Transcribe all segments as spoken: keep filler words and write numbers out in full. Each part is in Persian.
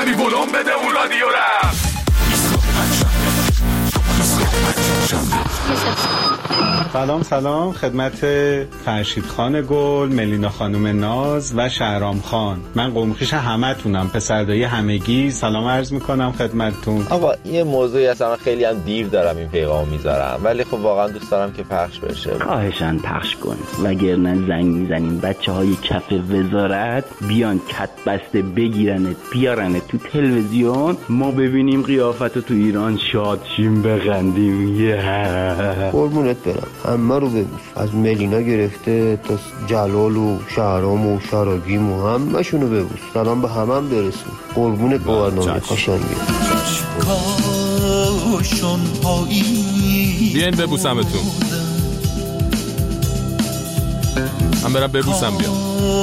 کمی ولوم بده اون رادیو رم. سلام سلام خدمت فرشید خان گل، ملینا خانم ناز و شهرام خان. من قومخیش همه تونم، پسردایی همگی سلام عرض میکنم خدمتتون. آقا یه موضوعی اصلا خیلی هم دیر دارم این پیغامو میذارم، ولی خب واقعا دوست دارم که پخش بشه. خواهشاً پخش کن وگرنه زنگ میزنیم بچه های کف وزارت بیان کت بسته بگیرنت بیارنت تو تلویزیون، ما ببینیم قیافتو تو ایران شاد شیم بخندیم. یه قربونت برم، همه رو ببوس، از ملینا گرفته تا جلال و شهرام و شراگیم و همه شونو ببوس، سلام به همه هم برسون. قربونت برنامه قشنگه. بیاین ببوسمتون، من برم ببوسم بیام.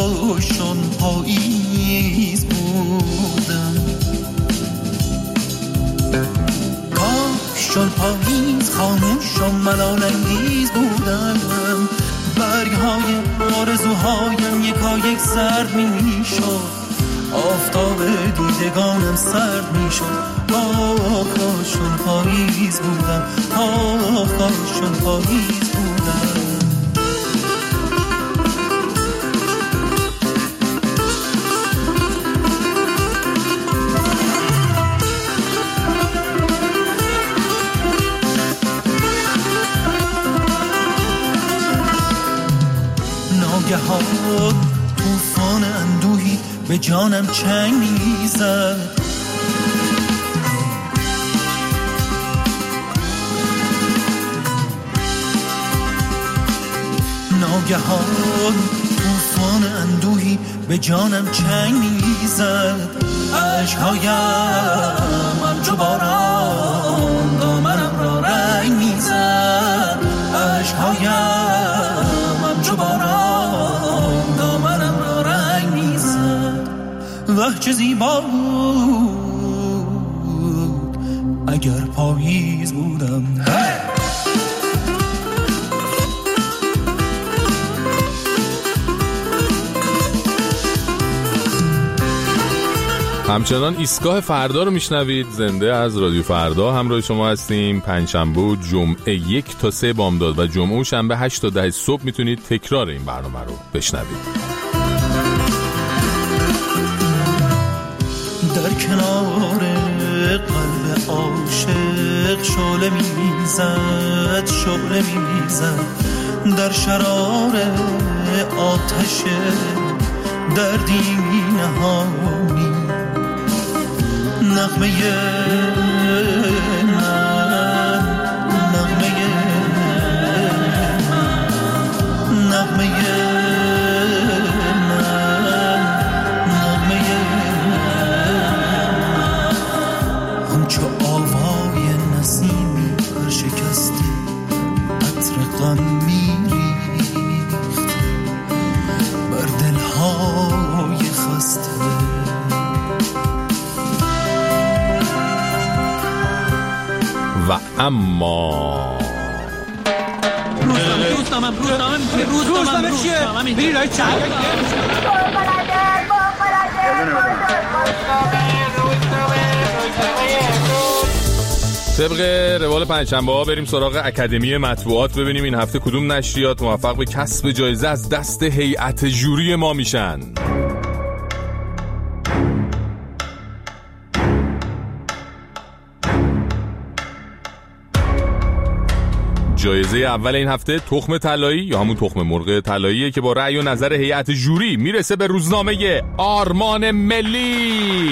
چون پاییز خاموش و ملال انگیز بودم، برگ های آرزوهایم یکا یک سرد می شد، آفتاب دیدگانم سرد می شد. آه کاشون پاییز بودم، آه کاشون پاییز بودم. ناگهان طوفان اندوهی به جانم چنگ میزد، ناگهان طوفان اندوهی به جانم چنگ میزد. عشقهایم همچو باران دامنم را رنگ میزد، عشقهایم همچو باران دامنم را رنگ میزد. وه چه زیبا بود اگر پاییز بودم. همچنان ایستگاه فردا رو میشنوید، زنده از رادیو فردا همراه شما هستیم. پنجشنبه و جمعه یک تا سه بامداد و جمعه و شنبه هشت تا ده صبح میتونید تکرار این برنامه رو بشنوید. در کنار قلب عاشق شعله میزد، شعله میزد در شرار آتش دردی نهانی. نغمه من، نغمه من، نغمه من، نغمه من، همچو آوای نسیمی پر شکسته عطر غم میریخت بر دلهای خسته. و اما روزنامه روزنامه روزنامه روزنامه چیه؟ بری رای چند طبق روال پنجشنبه ها بریم سراغ اکادمی مطبوعات، ببینیم این هفته کدوم نشریات موفق به کسب جایزه از دست هیئت جوری ما میشن. جایزه اول این هفته تخم طلایی یا همون تخم مرغ طلاییه که با رأی و نظر هیئت جوری میرسه به روزنامه آرمان ملی.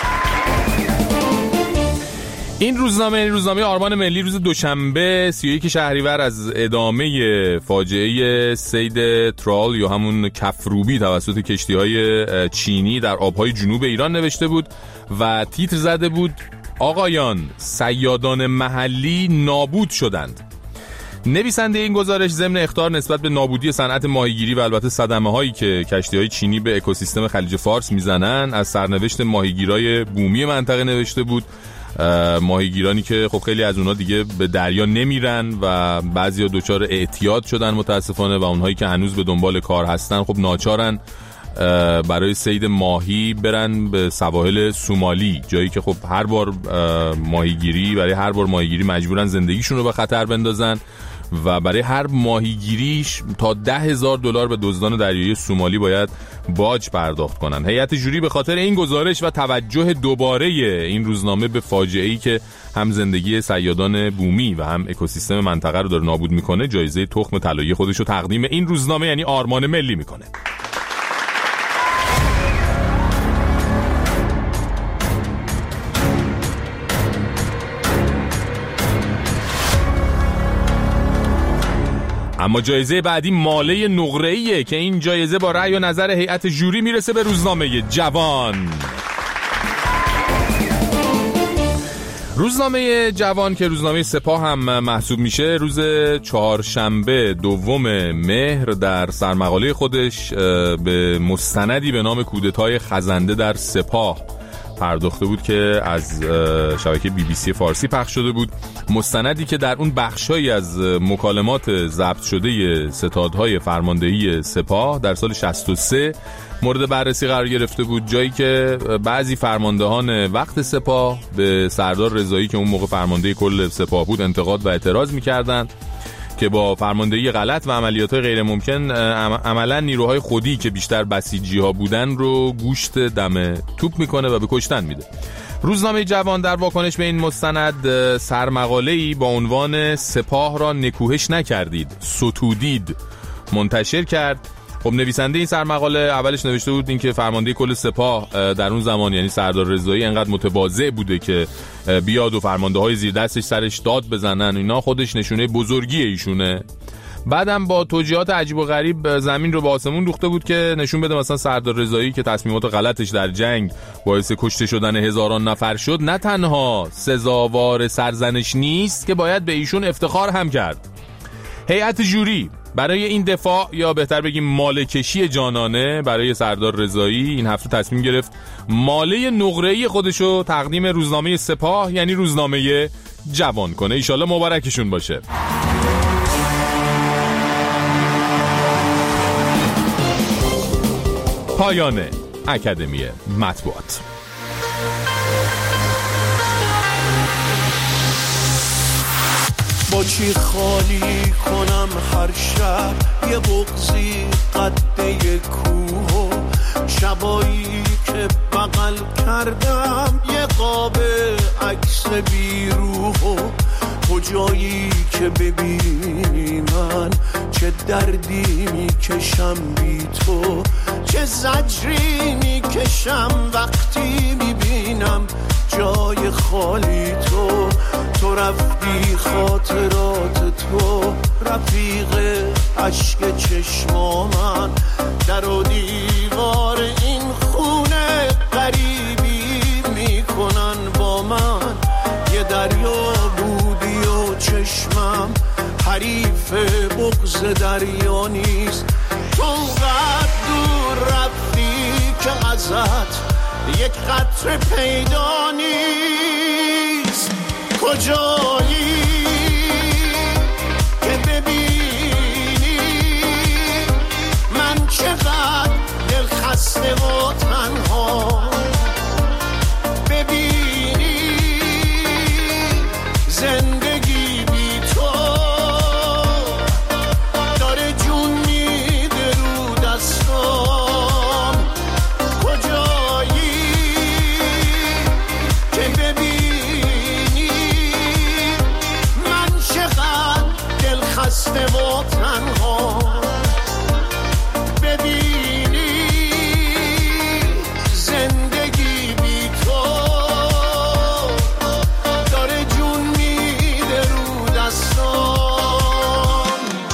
این روزنامه این روزنامه آرمان ملی روز دوشنبه سی و یک شهریور از ادامه فاجعه صید ترال یا همون کفروبی توسط کشتی‌های چینی در آبهای جنوب ایران نوشته بود و تیتر زده بود آقایان صیادان محلی نابود شدند. نویسنده این گزارش ضمن اخطار نسبت به نابودی صنعت ماهیگیری و البته صدمه‌هایی که کشتی‌های چینی به اکوسیستم خلیج فارس میزنن از سرنوشت ماهیگیرای بومی منطقه نوشته بود. ماهیگیرانی که خب خیلی از اونها دیگه به دریا نمیرن و بعضیا دچار اعتیاد شدن متاسفانه و اونهایی که هنوز به دنبال کار هستن خب ناچارن برای صید ماهی برن به سواحل سومالی، جایی که خب هر بار ماهیگیری برای هر بار ماهیگیری مجبورن زندگیشون رو به خطر بندازن و برای هر ماهیگیریش تا ده هزار دلار به دزدان دریایی سومالی باید باج پرداخت کنن. هیئت جوری به خاطر این گزارش و توجه دوباره این روزنامه به فاجعه‌ای که هم زندگی صیادان بومی و هم اکوسیستم منطقه رو داره نابود میکنه، جایزه تخم طلایی خودش رو تقدیم این روزنامه یعنی آرمان ملی میکنه. اما جایزه بعدی ماله نقره‌ایه که این جایزه با رأی و نظر هیئت جوری میرسه به روزنامه جوان. روزنامه جوان که روزنامه سپاه هم محسوب میشه، روز چهارشنبه دوم مهر در سرمقاله خودش به مستندی به نام کودتای خزنده در سپاه پرداخته بود که از شبکه بی بی سی فارسی پخش شده بود. مستندی که در اون بخشایی از مکالمات ضبط شده ستادهای فرماندهی سپاه در سال شصت و سه مورد بررسی قرار گرفته بود، جایی که بعضی فرماندهان وقت سپاه به سردار رضایی که اون موقع فرمانده کل سپاه بود انتقاد و اعتراض می‌کردند که با فرماندهی غلط و عملیات‌های غیر ممکن عملاً نیروهای خودی که بیشتر بسیجی‌ها بودن رو گوشت دم توپ میکنه و به کشتن میده. روزنامه جوان در واکنش به این مستند سرمقاله‌ای با عنوان سپاه را نکوهش نکردید، ستودید منتشر کرد. خب نویسنده این سرمقاله اولش نوشته بود این که فرمانده کل سپاه در اون زمان یعنی سردار رضایی انقدر متواضع بوده که بیاد و فرمانده های زیر دستش سرش داد بزنن، اینا خودش نشونه بزرگی ایشونه. بعدم با توجیهات عجیب و غریب زمین رو به آسمون دوخته بود که نشون بده مثلا سردار رضایی که تصمیمات غلطش در جنگ باعث کشته شدن هزاران نفر شد نه تنها سزاوار سرزنش نیست که باید به ایشون افتخار هم کرد. هیئت جوری برای این دفاع یا بهتر بگیم مالکشی جانانه برای سردار رضایی این هفته تصمیم گرفت ماله نقره‌ای خودشو تقدیم روزنامه سپاه یعنی روزنامه جوان کنه. ایشالله مبارکشون باشه. پایان اکادمی مطبوعات. با چی خالی کنم هر شب یه بغضی قده کوه، شبایی که بغل کردم یه قاب عکس بیروح، کجایی که ببینی من چه دردی میکشم بی تو، چه زجری میکشم وقتی میبینم جای خالی تو. تو رفتی خاطرات تو رفیق عشق چشما من، در و دیوار این خونه غریبی میکنن با من. یه دریا بودی و چشمم حریف بغض دریا نیست، تو قد دور رفتی که ازت یک قطره پیدا نیست. کجایی که ببینی من چقدر دل خسته و تنها، ببینی زندگی بی تو داره جون میده رو دستام. کجایی که ببینی من چقدر دل خسته و تنها، ببینی زندگی بی تو داره جون میده رو دستام.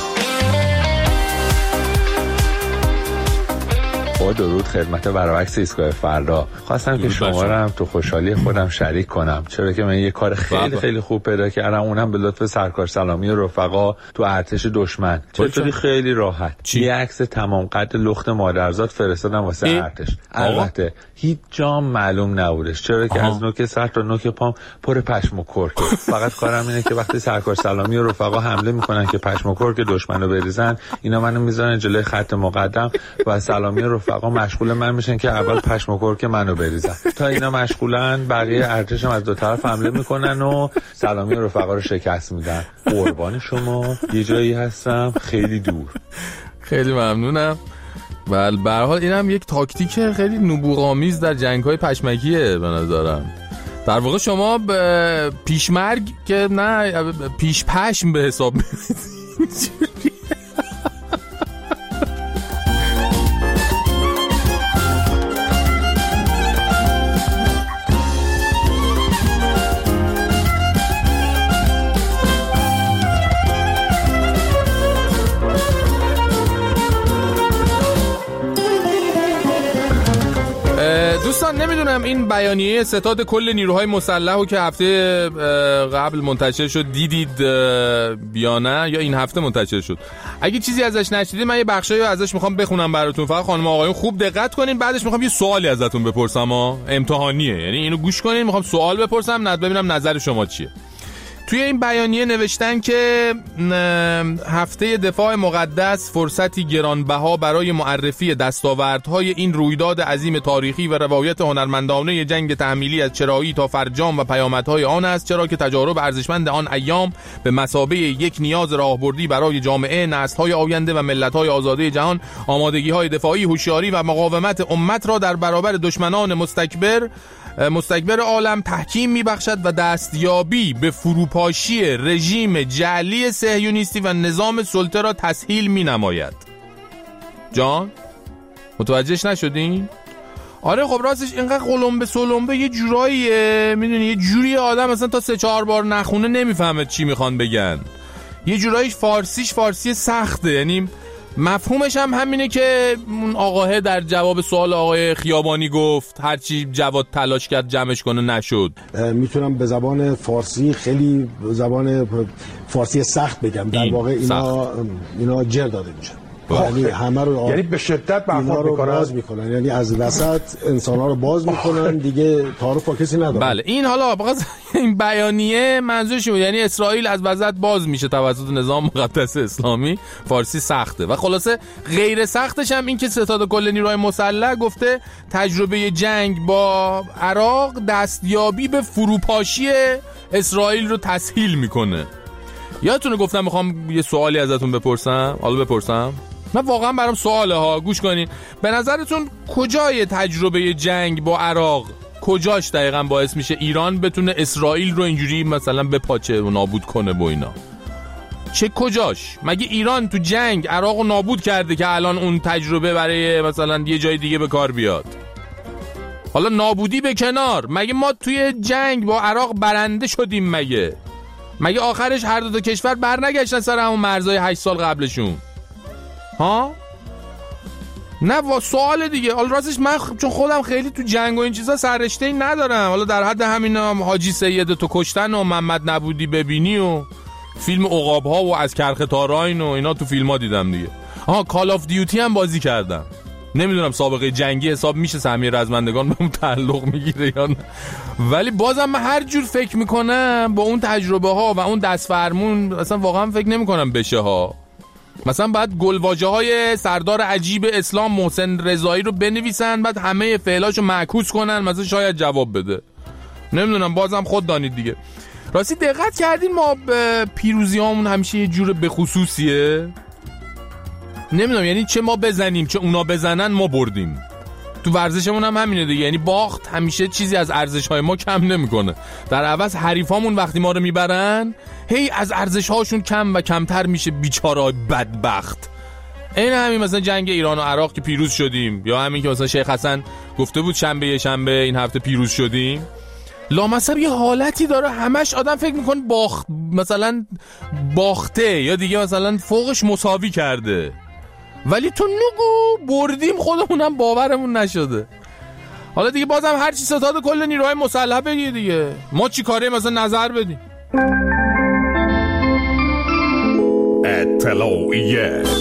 با درود خدمت برعکس ایستگاه فردا، خواستم که شما رو هم تو خوشحالی خودم شریک کنم، چرا که من یه کار خیلی خیلی خوب پیدا کردم، اونم به لطف سرکار سلامی و رفقا تو ارتش دشمن. چطوری؟ خیلی راحت یه عکس تمام قد لخت مادرزاد فرستادم واسه ارتش. البته هیچ جام معلوم نبودش، چرا که از نوک سر تا نوک پام پر پشم و کرک. فقط کارم اینه که وقتی سرکار سلامی و رفقا حمله میکنن که پشم و کرک دشمنو بریزن، اینا منو میذارن جلوی خط مقدم و سلامی و رفقا مشغول من میشن که اول پشم و کرک منو بریزن. تا اینا مشغولن بقیه ارتشم از دو طرف حمله میکنن و سلامی رفقا رو شکست میدن. قربان شما، یه جایی هستم خیلی دور. خیلی ممنونم. بله به هر حال اینم یک تاکتیک خیلی نبوغ‌آمیز در جنگ‌های پشمکیه به نظرم. در واقع شما پیشمرگ که نه پیش پشم به حساب می‌رسید. دوستان نمیدونم این بیانیه ستاد کل نیروهای مسلحو که هفته قبل منتشر شد دیدید یا نه، یا این هفته منتشر شد. اگه چیزی ازش نشدید من یه بخشایو ازش میخوام بخونم براتون. فقط خانم آقایون خوب دقت کنین، بعدش میخوام یه سوالی ازتون بپرسم ها، امتحانیه، یعنی اینو گوش کنین، میخوام سوال بپرسم ند ببینم نظر شما چیه. توی این بیانیه نوشتن که هفته دفاع مقدس فرصتی گرانبها برای معرفی دستاوردهای این رویداد عظیم تاریخی و روایت هنرمندانه جنگ تحمیلی از چرایی تا فرجام و پیامدهای آن است، چرا که تجارب ارزشمند آن ایام به مثابه یک نیاز راهبردی برای جامعه، نسل‌های آینده و ملت‌های آزاده جهان آمادگی‌های دفاعی، هوشیاری و مقاومت امت را در برابر دشمنان مستکبر مستکبر عالم تحکیم میبخشد و دستیابی به فروپاشی رژیم جعلی صهیونیستی و نظام سلطه را تسهیل مینماید. جان متوجهش نشدین؟ آره خب راستش اینقدر قلمبه سلمبه یه جوراییه، میدونی یه جوری آدم مثلا تا سه چهار بار نخونه نمیفهمه چی میخوان بگن. یه جوراییش فارسیش فارسی سخته، یعنی مفهومش هم همینه که اون آقاه در جواب سوال آقای خیابانی گفت هرچی جواد تلاش کرد جمعش کنه نشد. میتونم به زبان فارسی خیلی زبان فارسی سخت بگم، در این واقع اینا سخت. اینا جر داده میشن، یعنی همه رو یعنی به شدت برخورد میکنن، باز میکنن، یعنی از وسط انسان‌ها رو باز میکنن دیگه، تعارف با کسی نداره. بله این حالا بخاطر این بیانیه منظورش بود، یعنی اسرائیل از وسط باز میشه توسط نظام مقدس اسلامی. فارسی سخته و خلاصه غیر سختش هم این که ستاد کل نیروهای مسلح گفته تجربه جنگ با عراق دستیابی به فروپاشی اسرائیل رو تسهیل میکنه. یادتونه گفتم میخوام یه سوالی ازتون بپرسم، حالا بپرسم. من واقعا برام سواله ها، گوش کنین. به نظرتون کجای تجربه جنگ با عراق کجاش دقیقاً باعث میشه ایران بتونه اسرائیل رو اینجوری مثلا بپاچه و نابود کنه با اینا؟ چه کجاش؟ مگه ایران تو جنگ عراق رو نابود کرده که الان اون تجربه برای مثلا یه جای دیگه به کار بیاد؟ حالا نابودی به کنار، مگه ما توی جنگ با عراق برنده شدیم؟ مگه مگه آخرش هر دو تا کشور برنگشتن سر همون مرزهای هشت سال قبلشون؟ ها؟ نه وا سوال دیگه. حالا راستش من خ... چون خودم خیلی تو جنگ و این چیزا سررشته‌ای ندارم، حالا در حد همین هم حاجی سید تو کشتن و محمد نبودی ببینی و فیلم عقاب ها و از کرخ تاراین و اینا تو فیلم ها دیدم دیگه. آها کال آف دیوتی هم بازی کردم. نمیدونم سابقه جنگی حساب میشه سهمیه رزمندگان به اون تعلق میگیره یا نه، ولی بازم من هر جور فکر میکنم با اون تجربه ها و اون دست فرمون اصلا واقعا فکر نمیکنم بشه ها. مثلا بعد گلواژه های سردار عجیب اسلام محسن رضایی رو بنویسن، بعد همه فعلاشو معکوس کنن، مثلا شاید جواب بده. نمیدونم، بازم خود دانید دیگه. راستی دقت کردین ما پیروزی هامون همیشه یه جور به خصوصیه؟ نمیدونم، یعنی چه ما بزنیم چه اونا بزنن ما بردیم. تو ورزشمون هم همینه دیگه، یعنی باخت همیشه چیزی از ارزش‌های ما کم نمی‌کنه. در عوض حریفامون وقتی ما رو میبرن هی از ارزش‌هاشون کم و کمتر میشه، بیچاره‌های بدبخت. این همین مثلا جنگ ایران و عراق که پیروز شدیم، یا همین که مثلا شیخ حسن گفته بود شنبه یه شنبه این هفته پیروز شدیم. لامصب یه حالتی داره همش آدم فکر می‌کنه باخت، مثلا باخته یا دیگه مثلا فوقش مساوی کرده، ولی تو نگو بردیم خودمونم باورمون نشده. حالا دیگه بازم هر چی ستاد کل نیروهای مسلح بگی دیگه، ما چی کاره مثلا نظر بدیم؟ اطلاعیه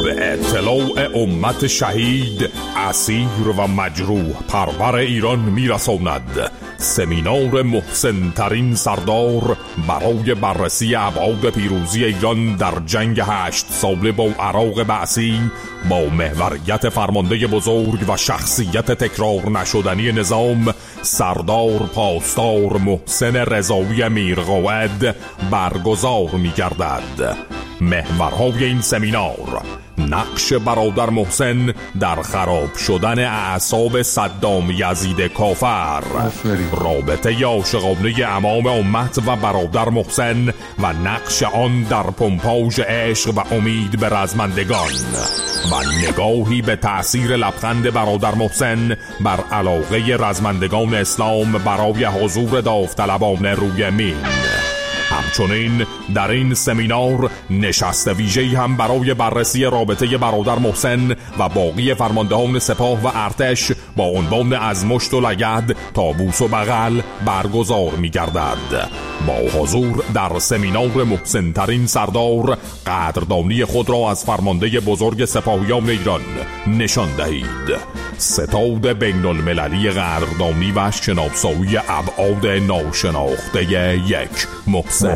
به اطلاع امت شهید، اسیر و مجروح پرور ایران میرساند سمینار محسن ترین سردار برای بررسی ابعاد پیروزی ایران در جنگ هشت ساله با عراق بعثی با محوریت فرمانده بزرگ و شخصیت تکرار نشدنی نظام سردار پاسدار محسن رضایی میرقائد برگزار می‌گردد. محورهای این سمینار: نقش برادر محسن در خراب شدن اعصاب صدام یزید کافر، رابطه عاشقانه امام امت و برادر محسن و نقش آن در پمپاژ عشق و امید به رزمندگان، و نگاهی به تأثیر لبخند برادر محسن بر علاقه رزمندگان اسلام برای حضور داوطلبان روی مین. همچنین در این سمینار نشست ویژه‌ای هم برای بررسی رابطه برادر محسن و باقی فرماندهان سپاه و ارتش با عنوان از مشت و لگد تا بوس و بغل برگزار می‌گردد. با حضور در سمینار محسن ترین سردار قدردانی خود را از فرمانده بزرگ سپاهیان ایران نشان دهید. ستاد بین المللی قدردانی و شناسایی ابعاد ناشناخته یک محسن.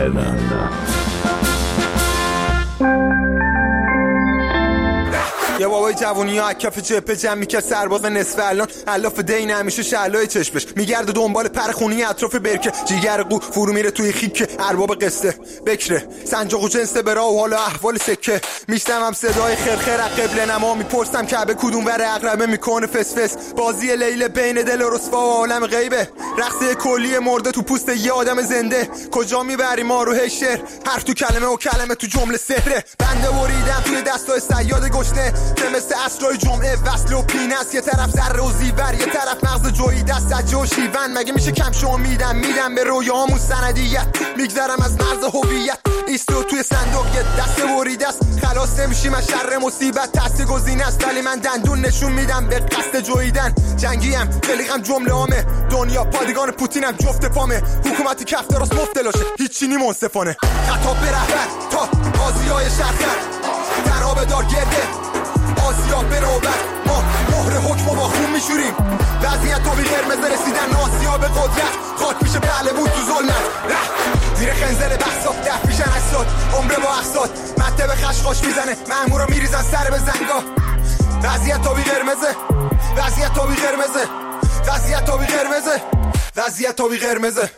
یه بابای جوونی ها کف جبه جمع میکرد سرباز نصف الان علاف دین همیشه شعلای چشمش میگرده دنبال پرخونی اطراف برکه جیگر قو فرو میره توی خیک ارباب قصه بکره سنجاق و جنس برا و حالا احوال سکه میشتم صدای خرخر قبل نما میپرسم کعبه کدوم ور عقربه میکنه فس فس بازی لیل بین دل و رسوا و عالم غیبه رقصه کلی مرده تو پوست یه آدم زنده کجا میبری ما رو هشر حرف تو کلمه و کلمه تو جمله سحره بنده بریدم توی دستای صیاد گشنه که مثل اسرای جمعه وصل و پینست یه طرف ذره و زیور یه طرف مغز جویی دست سجه و شیون مگه میشه کم شو میدم میدم به رویامون سندیت میگذرم از مرز هویت ایستو توی صندوق یه دست بریده است خلاص نمیشیم از شر مصیبت تست گزینه است ولی من دندون نشون میدم به قصد جویدن جنگیم تلیقم جمله هامه دنیا پادگان پوتینم جفت پامه حکومتی کفت راست مفتلاشه هیچی نی منصفانه خطاب به رهبر تا آزیای شرخر ترابه دار گرده آسیا به نوبت ما مهر حکم با خون میشوریم وضعیت تا بی قرمز رسیدن آسیا به قدرت خاک میشه بله بود تو ظلمت زیر خنزر بحثات دف میشن اساد عمره با اقصاد مته به خشخاش میزنه مأمورا میریزن سر به زنگا وضعیت تا بی قرمزه وضعیت تا بی قرمزه وضعیت تا بی قرمزه وضعیت تا بی قرمزه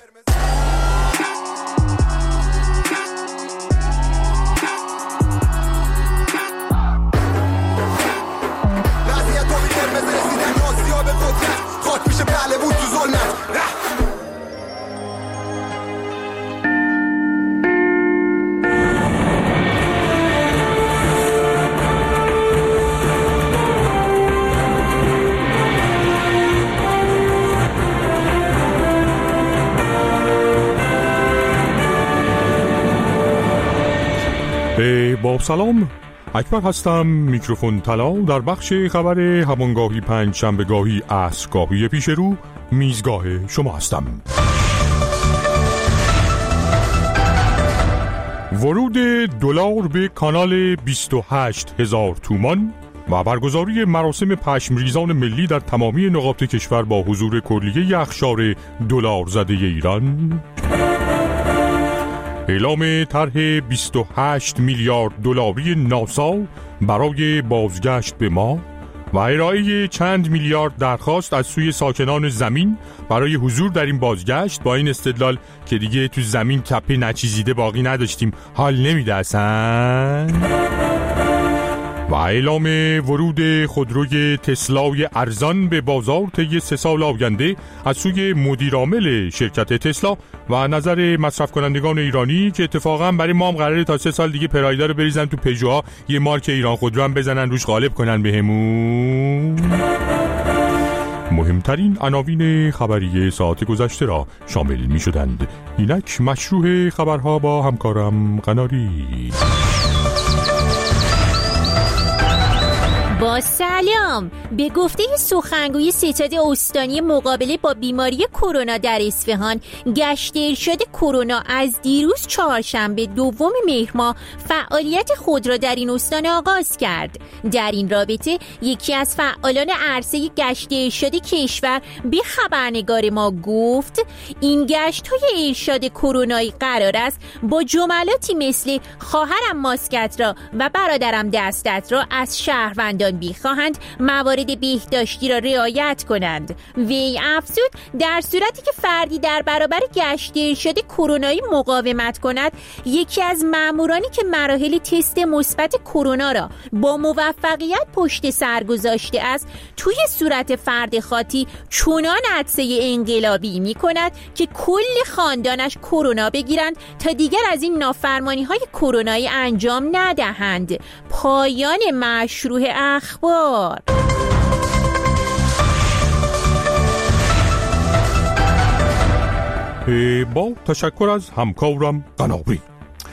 خاک میشه بله بود تو ظلمت با سلام، اکبر هستم. میکروفون طلا در بخش خبر همانگاهی پنج شنبه گاهی عصرگاهی پیش رو میزگاه شما هستم. ورود دلار به کانال بیست و هشت هزار تومان و برگزاری مراسم پشمریزان ملی در تمامی نقاط کشور با حضور کلیه اقشار دلار زده ایران. اعلام طرح بیست و هشت میلیارد دلاری ناسا برای بازگشت به ماه و ارائه چند میلیارد درخواست از سوی ساکنان زمین برای حضور در این بازگشت با این استدلال که دیگه تو زمین تپه نچیزیده باقی نداشتیم حال نمیده اصلا. و اعلام ورود خودروی تسلای ارزان به بازار طی سه سال آینده از سوی مدیرعامل شرکت تسلا و نظر مصرف کنندگان ایرانی که اتفاقا برای ما هم قراره تا سه سال دیگه پرایدا رو بریزن تو پژوها یه مارک ایران خودرو هم بزنن روش غالب کنن بهمون. مهمترین عناوین خبری ساعت گذشته را شامل می شدند. اینک مشروع خبرها با همکارم قناری. با سلام. به گفته سخنگوی ستاد استانی مقابله با بیماری کرونا در اصفهان، گشت ارشاد کرونا از دیروز چهارشنبه دوم مهر ماه فعالیت خود را در این استان آغاز کرد. در این رابطه یکی از فعالان عرصه گشت ارشاد کشور به خبرنگار ما گفت این گشت‌های ارشاد کرونایی قرار است با جملاتی مثل خواهرم ماسکت را و برادرم دستت را از شهروندان بخواهند موارد بهداشتی را رعایت کنند. وی افزود در صورتی که فردی در برابر گشت ارشاد کرونایی مقاومت کند، یکی از مامورانی که مراحل تست مثبت کرونا را با موفقیت پشت سر گذاشته است توی صورت فرد خاطی چنان عطسه انقلابی می کند که کل خاندانش کرونا بگیرند تا دیگر از این نافرمانی های کرونایی انجام ندهند. پایان مشروع اخبار. با تشکر از همکارم قنابی.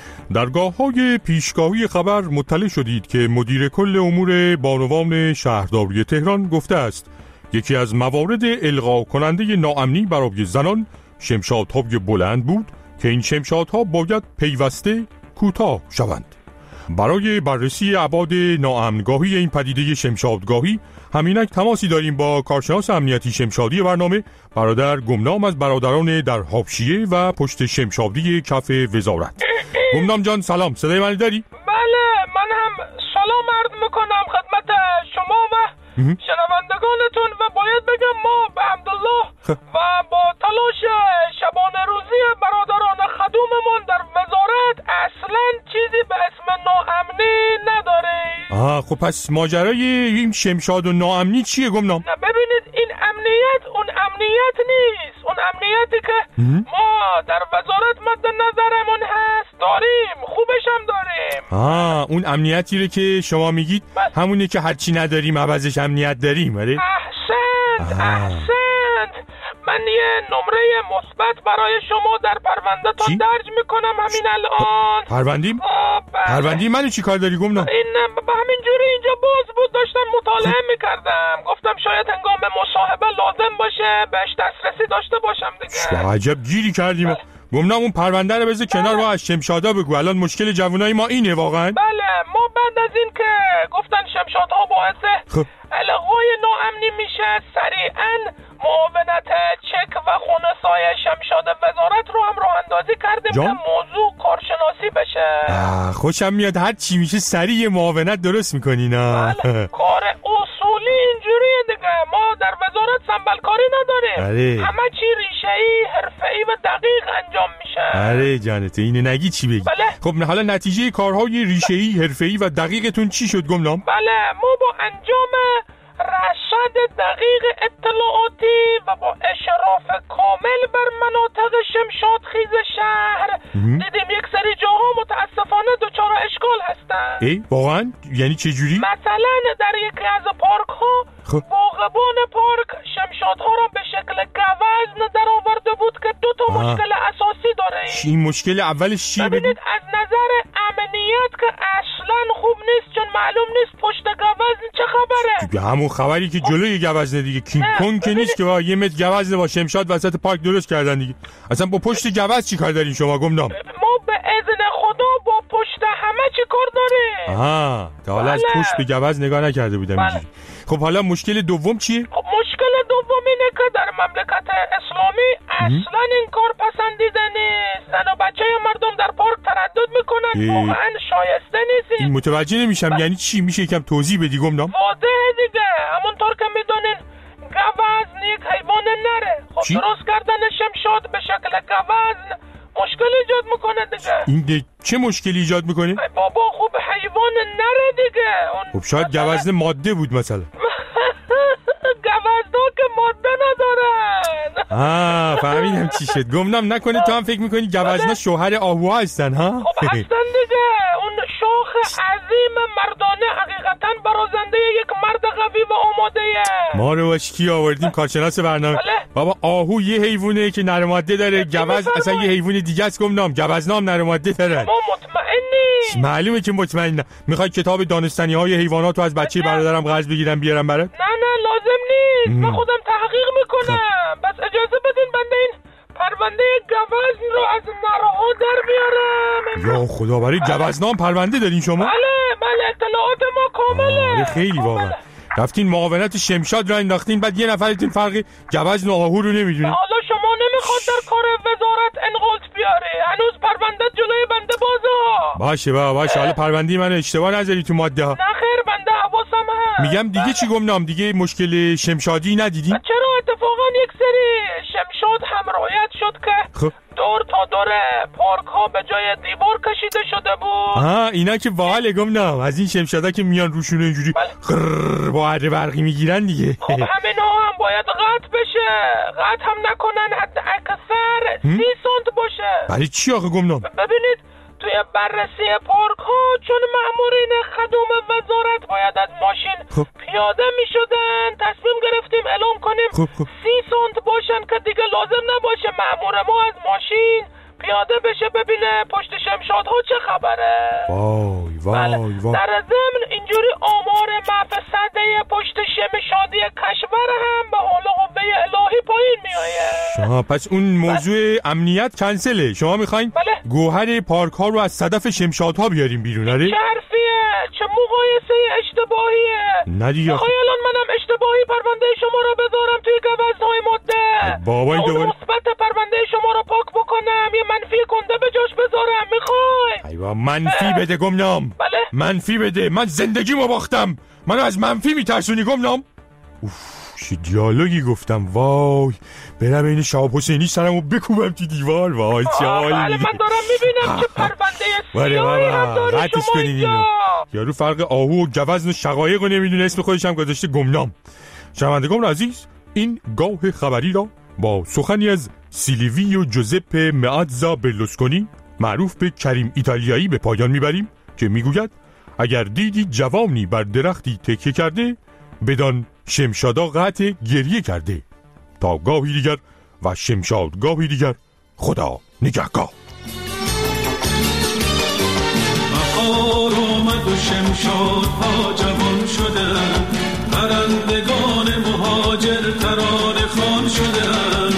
درگاه های پیشگاهی خبر مطلع شدید که مدیر کل امور بانوان شهرداری تهران گفته است یکی از موارد الغا کننده ناامنی برای زنان شمشادهای بلند بود که این شمشادها باید پیوسته کوتاه شوند. برای بررسی ابعاد ناامنگاهی این پدیده شمشادگاهی همینک تماسی داریم با کارشناس امنیتی شمشادی برنامه برادر گمنام از برادران در حاشیه و پشت شمشادی کف وزارت. گمنام جان سلام، صدای من داری؟ بله، من هم سلام عرض میکنم خدمت شما و شنوندگانتون و باید بگم ما به حمدالله و با تلاش شبانه روزی برادران خدوممون در وزارت اصلا چیزی به اسم ناامنی نداریم. آه خب پس ماجرای این شمشاد و ناامنی چیه گمنام؟ نه ببینید این امنیت اون امنیت نیست، اون امنیتی که ما در وزارت مد نظرمون هست داریم، خوبش هم داریم. آه اون امنیتی رو که شما میگید همونه که هرچی نداریم عوضش امنیت داریم. آره احسنت احسنت. من یه نمره مثبت برای شما در پرونده تا درج میکنم همین الان. پروندیم؟ پروندیم منو چی کار داری گمنام؟ این به همین جوری اینجا باز بود داشتم مطالعه میکردم، گفتم شاید هنگام مصاحبه لازم باشه بهش دسترسی داشته باشم دیگه. عجب گیری کردیم. گمنام اون پرونده رو بذار کنار و از شمشادا بگو. الان مشکل جوانای ما اینه واقعا. بله ما بعد از این که گفتن شمشادها باعث الغای ناامنی میشه سریعا معاونت چک و خونسای شمشاد وزارت رو هم راه اندازی کردیم جان؟ که موضوع کارشناسی بشه. خوشم میاد هر چی میشه سریع معاونت درست میکنین. بله کار اصولی اینجوریه دیگه، ما در وزارت سنبلکاری نداریم. همه چی ریشه‌ای حرفه‌ای و دقیق انجام میشه. آره جانته اینو نگی چی بگی. بله. خب حالا نتیجه کارهای ریشه‌ای حرفه‌ای و دقیقتون چی شد گمنام؟ بله ما با انجام رصد دقیق اطلاعاتی و با اشراف کامل بر مناطق شمشاد خیز شهر دیدیم یک سری جاها متاسفانه دچار اشکال هستن. ای واقعا؟ یعنی چه جوری؟ مثلا در یکی از پارک ها باغبان پارک شمشادها را به شکل گوزن در آورده بود که دو تا آه. مشکل اساسی داره. این مشکل اولش چیه؟ ببینید از نظر امنیت که اصلا خوب نیست، چون معلوم نیست پشت گوزن چه خبره. دیگه همون خبری که جلوی گوزنه دیگه، کینگ کنگ که نیست که با یه متر گوزن با شمشاد وسط پارک درست کردن دیگه. اصلا با پشت گوزن چی کار دارین شما گمنام؟ ما به اذن خدا با پشت همه چی کار داریم. آها تا حالا از پشت به گوزن نگاه نکرده بودم اینجوری. خب حالا مشکل دوم چیه؟ خب مشکل دوم اینه که در مملکت اسلامی اصلا این کار پسندیده نیست. زن و بچه مردم در پارک تردد میکنن، واقعا شایسته نیست. این متوجه نمیشم یعنی چی؟ میشه یکم توضیح بدی گمنام؟ واضحه دیگه، همونطور که میدونین گوزن یک حیوان نره. خب چی؟ درست کردن شمشاد به شکل گوزن مشکل ایجاد میکنه دیگه. این ده چه مشکلی ایجاد میکنه؟ بابا خوب حیوان نره دیگه. خب شاید گوزن ماده بود مثلا. گوزنا که ماده ندارن. آه فهمیدم چی شد. گمنام نکنه تو هم فکر میکنی گوزنا شوهر آهوها هستن ها؟ خب هستن دیگه. اون شاخ عظیم مردانه حقیقتا برازنده یک مرد قوی و آماده. ما رو باش کی آوردیم کارشناس برنامه. بله. بابا آهو یه حیوانه که نر ماده داره، گوز اصلا یه حیوان دیگه است گمنام. گوزنا هم نر ماده دارن. ما مطمئنی معلومه که مطمئنم. میخوای کتاب دانستنی های حیوانات رو از بچه برادرم قرض بگیرم بیارم برات؟ نه نه لازم نیست. من خودم تحقیق میکنم. بس اجازه بدین بنده این پرونده گوزن رو از نرها در بیارم. یا خدا، برای گوزنام پرونده دارین شما؟ بله بله، اطلاعات ما کامله. خیلی واقعا. رفتین معاونت شمشاد را انداختین، بعد یه نفرتون فرق گوزن و آهو رو نمیدونین. حالا شما نمیخواد در کار وزارت انقلت بیاره. هنوز پرونده جلوی بنده بازه. باشه با باشه. حالا پرونده من اشتباه نذاری تو ماده ها. نه خیر، بنده حواسم هست. میگم دیگه چی گمنام؟ دیگه مشکل شمشادی ندیدین؟ چرا اتفاقا یک سری شمشاد هم رعایت شد که خب. دور تا دور پارک ها به جای دیوار کشیده شده بود. آها، اینا که باحال گمنام. از این شمشادا که میان روشونه اینجوری خرر با اره برقی میگیرن دیگه. خب همینا هم باید قطع بشه. قطع هم نکنن، حد اکثر سی سانت باشه. برای چی آخه گمنام؟ ببینید توی بررسی پارک ها چون مأمورین خدوم وزارت باید از ماشین خب. پیاده می شدن، تصمیم گرفتیم اعلام کنیم خب خب. سی سانت باشن که دیگه لازم نباشه مأمور ما از ماشین پیاده بشه ببینه پشت شمشادها چه خبره. وای وای وای. در ضمن اینجوری آمار مفسده پشت شمشادی کشور هم به حال قوه الهی پایین میآید. شما پس اون موضوع بله. امنیت کنسله. شما میخواین بله. گوهر پارک ها رو از صدف شمشادها بیاریم بیرون؟ آره؟ چه حرفیه؟ چه مقایسه اشتباهیه؟ نه دیگه. میخوای الان منم اشتباهی پرونده شما رو بذارم توی گوزن‌های ماده؟ بابای دوباره مثبت پرونده شما رو پاک بکنم یه منفی کنده به جاش بذارم؟ میخوای؟ ایوا منفی بده گمنام. بله. منفی بده. من زندگیمو باختم. منو از منفی میترسونی گمنام؟ اوف، چه دیالوگی گفتم. وای، برم این شهاب حسینی سرمو بکوبم تو دیوار. وای چه حالی. بله من دارم میبینم چه پرونده سیاهی هم داری شما اینجا. یارو فرق آهو و گوزن و شقایق رو نمیدونه، اسم خودش هم گذاشته گمنام. شنوندگان عزیز، این گاه خبری را با سخنی از سیلویو جوزپه مئاتزا برلوسکونی معروف به کریم ایتالیایی به پایان میبریم که میگوید اگر دیدی جوانی بر درختی تکیه کرده، بدان شمشادا قطع گریه کرده. تا گاهی دیگر و شمشاد گاهی دیگر، خدا نگهدار. بهار آمد و شمشادها جوان شدن، پرندگان مهاجر ترانه خوان شدن.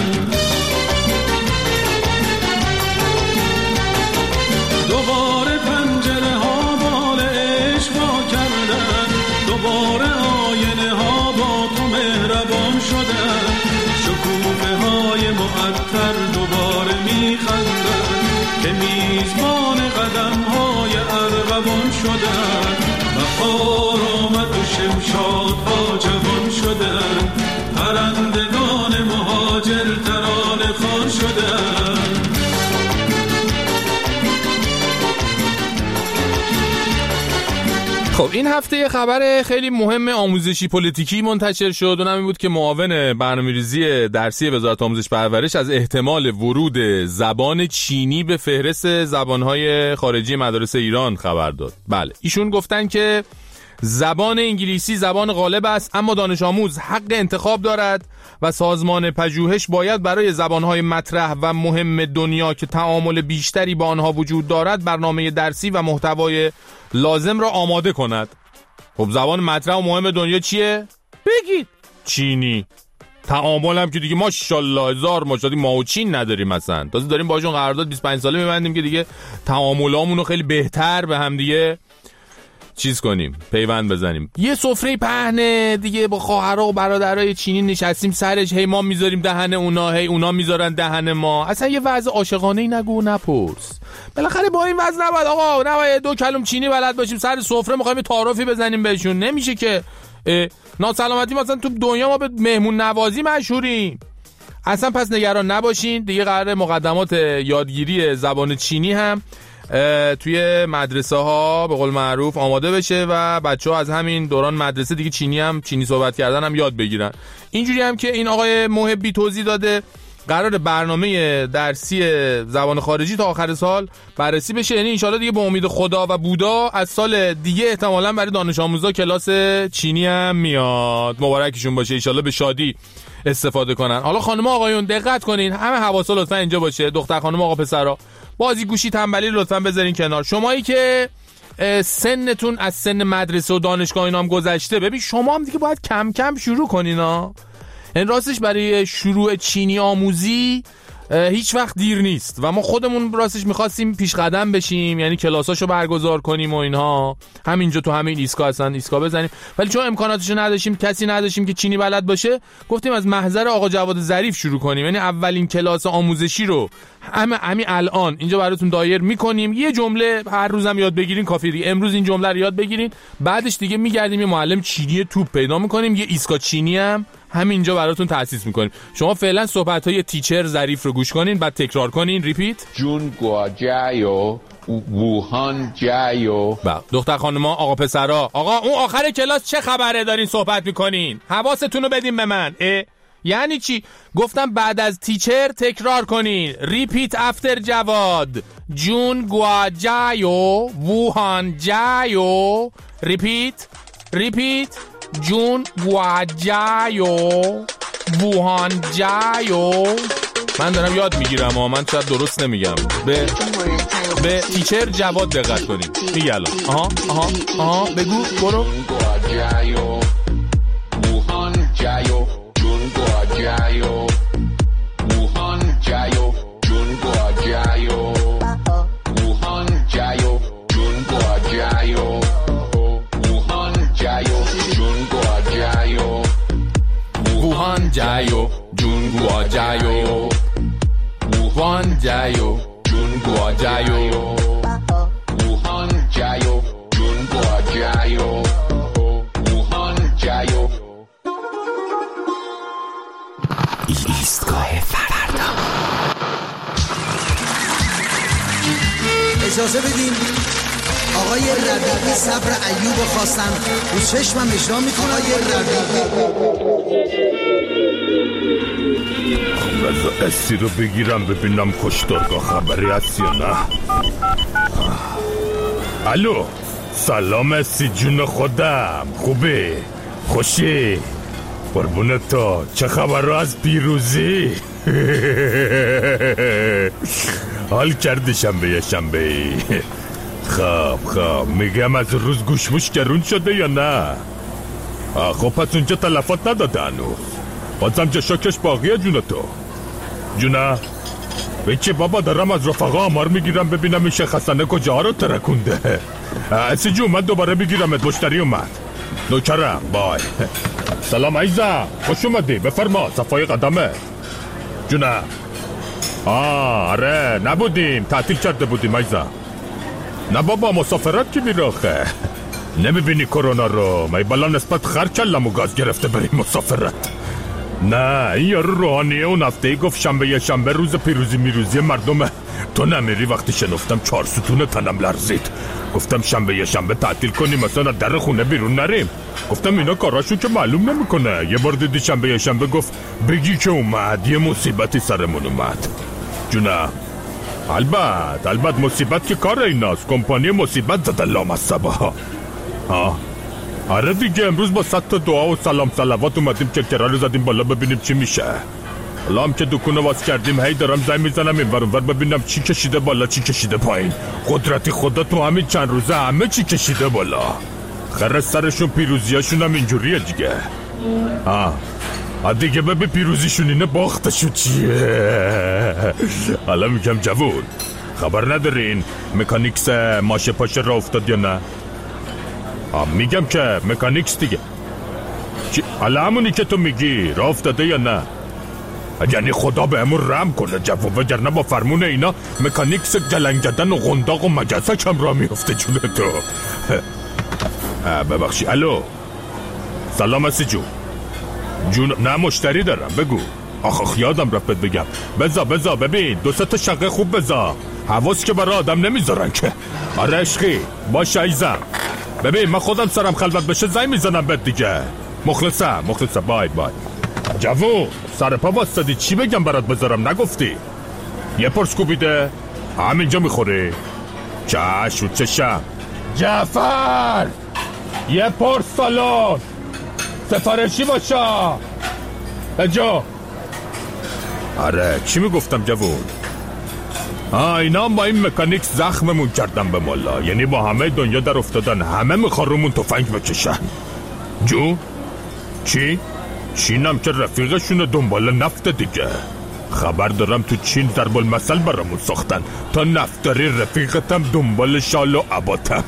دوباره پنجره ها بالش وا کردن، دوباره آینه ها با تو مهربان شدن. شکوفه های معطر دوباره میخندن که میزبان قدم های ارغوان شدن. بهار آمد و شمشادها جوان شدن، پرندگان مهاجر ترانه خوان شدن. خب این هفته یه خبر خیلی مهم آموزشی پلیتیکی منتشر شد. اونم این بود که معاون برنامه‌ریزی درسی وزارت آموزش پرورش از احتمال ورود زبان چینی به فهرست زبان‌های خارجی مدارس ایران خبر داد. بله، ایشون گفتن که زبان انگلیسی زبان غالب است، اما دانش آموز حق انتخاب دارد و سازمان پژوهش باید برای زبان‌های مطرح و مهم دنیا که تعامل بیشتری با آنها وجود دارد برنامه درسی و محتوای لازم را آماده کند. خب زبان مطرح و مهم دنیا چیه؟ بگید. چینی. تعامل هم که دیگه ماشاءالله هزار ماشاءالله ما و چین نداریم مثلا. تازه داریم باشون قرارداد بیست و پنج ساله می‌بندیم که دیگه تعاملامون رو خیلی بهتر به هم دیگه چیز کنیم، پیوند بزنیم. یه سفره پهنه دیگه با خواهرها و برادرای چینی نشستیم سرش، هی ما میذاریم دهن اونا، هی اونا میذارن دهن ما. اصلا یه وضع عاشقانه ای نگو نپرس. بالاخره با این وضع نباید آقا، نباید دو کلم چینی بلد باشیم سر سفره میخوایم تعارفی بزنیم بهشون. نمیشه که ناسلامتی مثلا تو دنیا ما به مهمون نوازی مشهوریم. اصلا پس نگران نباشین، دیگه قراره مقدمات یادگیری زبان چینی هم توی مدرسه ها به قول معروف آماده بشه و بچه‌ها از همین دوران مدرسه دیگه چینی هم چینی صحبت کردن هم یاد بگیرن. اینجوری هم که این آقای محبی توضیح داده قرار برنامه درسی زبان خارجی تا آخر سال بررسی بشه، یعنی انشالله دیگه به امید خدا و بودا از سال دیگه احتمالاً برای دانش آموزا کلاس چینی هم میاد. مبارکشون باشه، انشالله به شادی استفاده کنن. حالا خانم آقایون دقت کنین، همه حواسا لطفا اینجا باشه. دختر خانم آقا پسرا بازی گوشی تنبلی لطفا بذارین کنار. شمایی که سنتون از سن مدرسه و دانشگاه اینا هم گذشته، ببین شما هم دیگه باید کم کم شروع کنین ها. این راستش برای شروع چینی آموزی هیچ وقت دیر نیست و ما خودمون راستش میخواستیم پیش قدم بشیم، یعنی کلاساشو برگزار کنیم و اینها، همینجا تو همین ایستگاه هستن ایستگاه بزنیم، ولی چون امکاناتشو نداشتیم، کسی نداشتیم که چینی بلد باشه، گفتیم از محضر آقا جواد ظریف شروع کنیم. یعنی اولین کلاس آموزشی رو همین همین الان اینجا براتون دایر میکنیم. یه جمله هر روزم یاد بگیرین کافیه دیگه. امروز این جمله رو یاد بگیرین، بعدش دیگه میگردیم یه معلم چینی توپ پیدا میکنیم، یه ایستگاه چینی هم همینجا براتون تأسیس میکنیم. شما فعلا صحبت‌های تیچر ظریف رو گوش کنین، بعد تکرار کنین. ریپیت. جون گواجایو ووهان جایو. با دختر خانوما، آقا پسرا، آقا اون آخر کلاس چه خبره دارین صحبت میکنین؟ حواستون رو بدین به من. اه؟ یعنی چی؟ گفتم بعد از تیچر تکرار کنین. ریپیت افتر جواد. جون گواجایو ووهان جایو. ریپیت ریپیت. جون گواجایو ووهان جایو. من دارم یاد میگیرم اما من شاید درست نمیگم. به به تیچر جواد دقت کنیم. میگه الان. آها آها آها بگو برو. گواجایو ووهان جایو. جون گواجایو ووهان جایو. جون گواجایو ووهان جایو. جون گواجایو ووهان جایو. جون گواجایو ووهان جایو. جون گواجایو ووهان جایو. جون گواجایو ووهان جایو. ایستگاه فردا. اجازه بدین آقای ربیعی صبر ایوب خواستن رو چشمم اجرا میکنه. آقای ربیعی بذار اسی رو بگیرم ببینم کشتارگاه خبری هستی یا نه. الو سلام اسی جون خودم، خوبه؟ خوشی؟ قربونت تو، چه خبر رو از پیروزی؟ حال کردی شنبه شنبه؟ خب خب میگم از روز گوشموش گرون شده یا نه؟ خب پس اونجا تلفات نداده هنوز، بازم جا شکش باقیه جون تو. جونه بچه بابا دارم از رفقا آمار میگیرم ببینم این شیخ حسنه کجاها رو ترکونده. اسی جون من دوباره میگیرمت، مشتری اومد. نوکرم بای. سلام عیزم، خوش اومدی، بفرما صفای قدمه. جونه آه آره نبودیم، تعطیل کرده بودیم عیزم. نه بابا مسافرت کی میره آخه؟ نمیبینی کرونا رو؟ می بالا نسبت خر کلمو گاز گرفته بریم مسافرت. نه این یارو روحانیه اون هفته گفت شنبه یه شنبه روز پیروزی میروزی مردمه. تو نمیری؟ وقتی شنفتم چهار ستون تنم لرزید. گفتم شنبه یه شنبه تعطیل کنیم مثلا در خونه بیرون نریم. گفتم اینا کاراشون که معلوم نمیکنه. یه بار دیدی شنبه یه شنبه گفت بگی که اومد یه مصیبتی سرمون اومد. جونه البته البته مصیبت که کار ایناست، کمپانی مصیبت زده لام از صبا. ها آره دیگه امروز با صد تا دعا و سلام صلوات اومدیم چکرها رو زدیم بالا ببینیم چی میشه. حالا هم که دکونه واس کردیم هی دارم زنگ میزنم این ور اون ور ببینم چی کشیده بالا چی کشیده پایین. قدرتی خدا تو همین چند روزه همه چی کشیده بالا. خره سرشون پیروزیاشون هم اینجوریه دیگه. آه دیگه ببین پیروزیشون اینه باختشون چیه. حالا میگم جوون خبر ندارین مکانیکس ماشه پاشه را افتاد یا نه؟ میگم که مکانیکس دیگه حالا همونی که تو میگی را افتاده یا نه؟ یعنی خدا به همون رحم کنه جواب، وگرنه با فرمون اینا مکانیکس جلنگدن و غنداق و مجسک هم را میفته جونه تو. ببخشی الو سلام اسی جون. جون نه مشتری دارم بگو. آخ آخ یادم رفت بگم. بزا بزا ببین دو سه تا شقه خوب بزا، حواس که برای آدم نمیذارن که. آره عشقی باشه عیزم. ببین من خودم سرم خلوت بشه زنگ میزنم بهت دیگه. مخلصم مخلصم بای بای. جوون سر پا واسطدی چی بگم برات بذارم نگفتی؟ یه پرس کوبیده همینجا میخوری؟ چشم چشم. جعفر یه پرس سالون سفارشی باشه بجا. آره چی میگفتم جوون؟ آه اینا هم با این مکانیک زخممون کردن به ملا، یعنی با همه دنیا در افتادن، همه میخوان رومون تفنگ بکشن. جون؟ چی؟ چینم که رفیقشون دنبال نفت دیگه. خبر دارم تو چین ضرب المثل برامون ساختن، تا نفتاری رفیقتم دنبال شال و عباتم.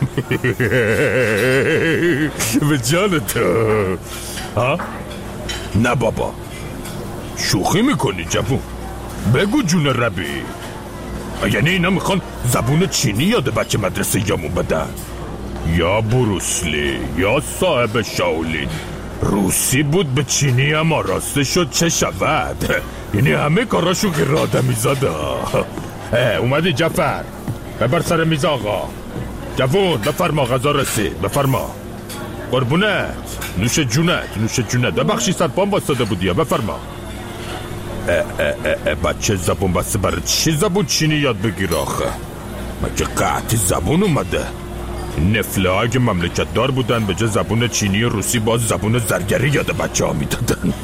به جان تو. ها؟ نه بابا، شوخی میکنی جوون؟ بگو جون ربی. یعنی اینا میخوان زبون چینی یاد بچه مدرسه یامون بدن؟ یا بروسلی یا صاحب شاولین روسی بود به چینی اما راسته شد چه شود. یعنی همه کاراشو غیر آدمی زاده. اومدی جعفر؟ ببر سر میز آقا. جوون بفرما غذا رسید، بفرما. قربونت، نوش جونت، نوش جونت. ببخشی سرپام بستاده بودی، بفرما. اه اه اه بچه زبون بسته برای چی زبون چینی یاد بگیر آخه؟ مگه قطعی زبون اومده؟ نفله ها که مملکت دار بودن به جای زبون چینی و روسی باز زبون زرگری یاد بچه ها میدادن.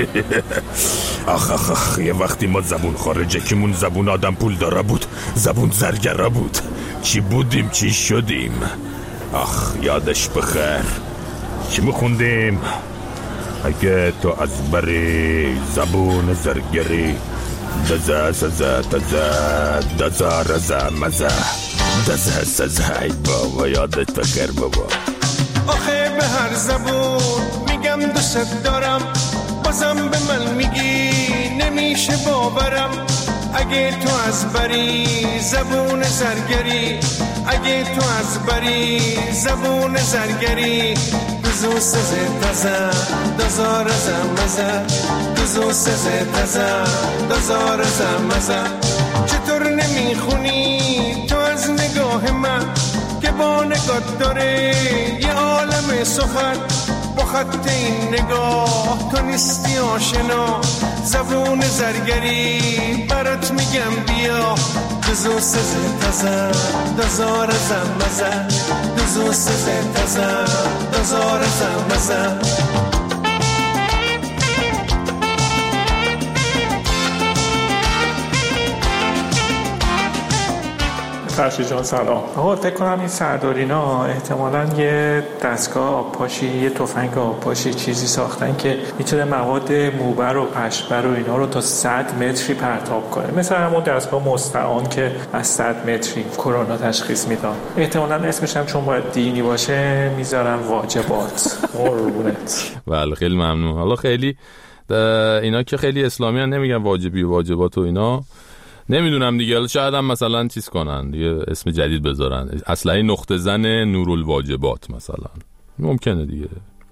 آخ آخ آخ یه وقتی ما زبون خارجه کیمون زبون آدم پول داره بود، زبون زرگره بود. چی بودیم چی شدیم. آخ یادش بخیر. چی میخوندیم؟ اگه تو از بری زبون زرگری دزه سزه تزه دزه رزه مزه دزه سزه. ای بابا یادت بخیر بابا. آخه به هر زبون میگم دوست دارم، بازم به من میگی نمیشه باورم. اگه تو از بری زبون زرگری، اگه تو از بری زبون زرگری دوزو سزه تزه دزار زمزه دوزو سزه تزه دزار زمزه. چطور نمیخونی تو از نگاه من که با نگاه داره یه عالم سخن؟ با خط این نگاه تو نیستی آشنا. زبون زرگری برات میگم بیا. دوزو سزه تزه دزار زمزه دوزو سزه تزه دزار زمزه. فرشی جان سلام. آقا فکر کنم این سردارینا احتمالاً یه دستگاه آبپاشی، یه تفنگ آبپاشی چیزی ساختن که میتونه مواد موبر و پشبر و اینا رو تا صد متری پرتاب کنه، مثل همون دستگاه مستعان که از صد متری کرونا تشخیص میدن. احتمالاً اسمش هم چون باید دینی باشه میذارن واجبات. قربونت. بله خیلی ممنون. حالا خیلی اینا که خیلی اسلامی ان نمیگن واجبی و واجبات و اینا، نمیدونم دیگه. حالا شاید هم مثلا چیز کنن دیگه، اسم جدید بذارن، اسلحه نقطه زن نورالواجبات مثلا، ممکنه دیگه.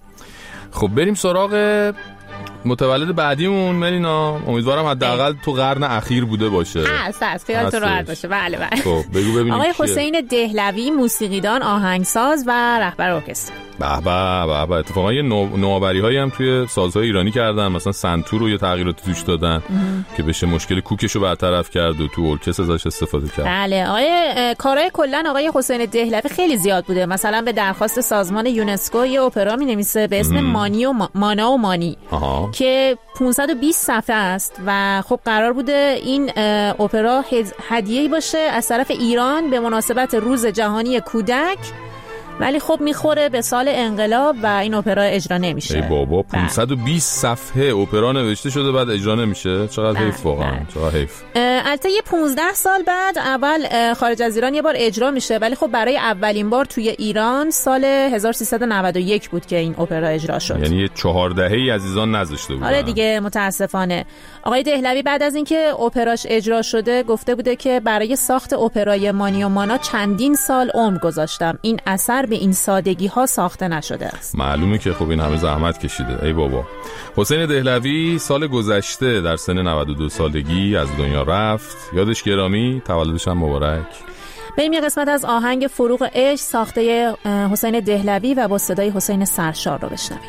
خب بریم سراغ متولد بعدیمون ملینا. امیدوارم حداقل تو قرن اخیر بوده باشه. هست هست خیالتون راحت باشه. بله بله. خب بگو ببینیم. آقای حسین دهلوی، موسیقیدان، آهنگساز و رهبر ارکستر. به به به به. اتفاقا یه نو... نوآوری هایی هم توی سازهای ایرانی کردن، مثلا سنتور رو یه تغییراتی توش دادن ام. که بشه مشکل کوکش رو برطرف کرد و تو ارکستر ازش استفاده کرد. بله. آقای کارهای کلا آقای حسین دهلوی خیلی زیاد بوده. مثلا به درخواست سازمان یونسکو یه اپرا می‌نویسه به اسم ام. مانی و ما... مانا و مانی آها. که پانصد و بیست صفحه است و خب قرار بوده این اپرا هدیه‌ای باشه از طرف ایران به مناسبت روز جهانی کودک، ولی خب میخوره به سال انقلاب و این اپرا اجرا نمیشه. ای بابا پانصد و بیست صفحه اپرا نوشته شده بعد اجرا نمیشه. چقدر حیف واقعا، چقدر حیف. البته یه پانزده سال بعد اول خارج از ایران یه بار اجرا میشه، ولی خب برای اولین بار توی ایران سال هزار و سیصد و نود و یک بود که این اپرا اجرا شد. یعنی یه چهار دهه‌ای عزیزان نذاشته بودن. آره دیگه متاسفانه. آقای دهلوی بعد از اینکه اپراش اجرا شده گفته بوده که برای ساخت اپرای مانی و مانا چندین سال عمر گذاشتم، این اثر به این سادگی ها ساخته نشده است. معلومه که خب این همه زحمت کشیده. ای بابا. حسین دهلوی سال گذشته در سن نود و دو سالگی از دنیا رفت. یادش گرامی، تولدش هم مبارک. بریم یه قسمت از آهنگ فروغ عشق ساخته حسین دهلوی و با صدای حسین سرشار رو بشنویم.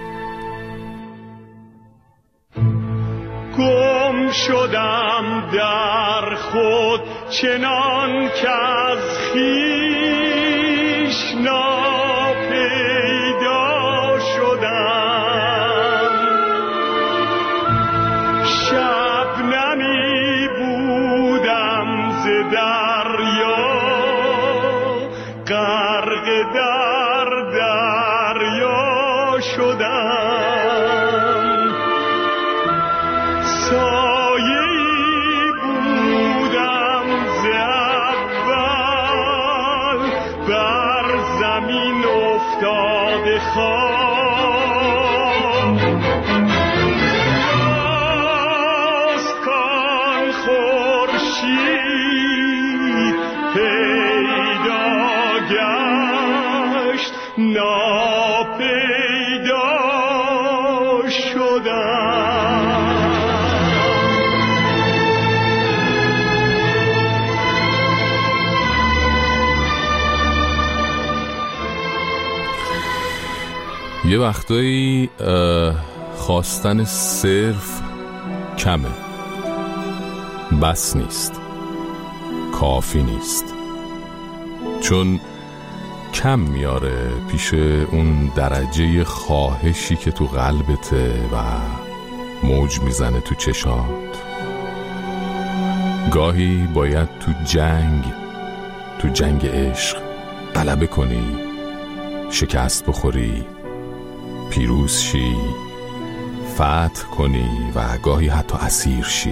گم شدم در خود چنان که از خویش ناپیدا شدم. شبنمی بودم ز خواب باز کن خورشید پیدا گشت ناپیدا شدم. یه وقتایی خواستن صرف کمه، بس نیست، کافی نیست، چون کم میاره پیش اون درجه خواهشی که تو قلبته و موج میزنه تو چشات. گاهی باید تو جنگ تو جنگ عشق غلبه کنی، شکست بخوری، پیروز شی، فتح کنی و گاهی حتی اسیر شی.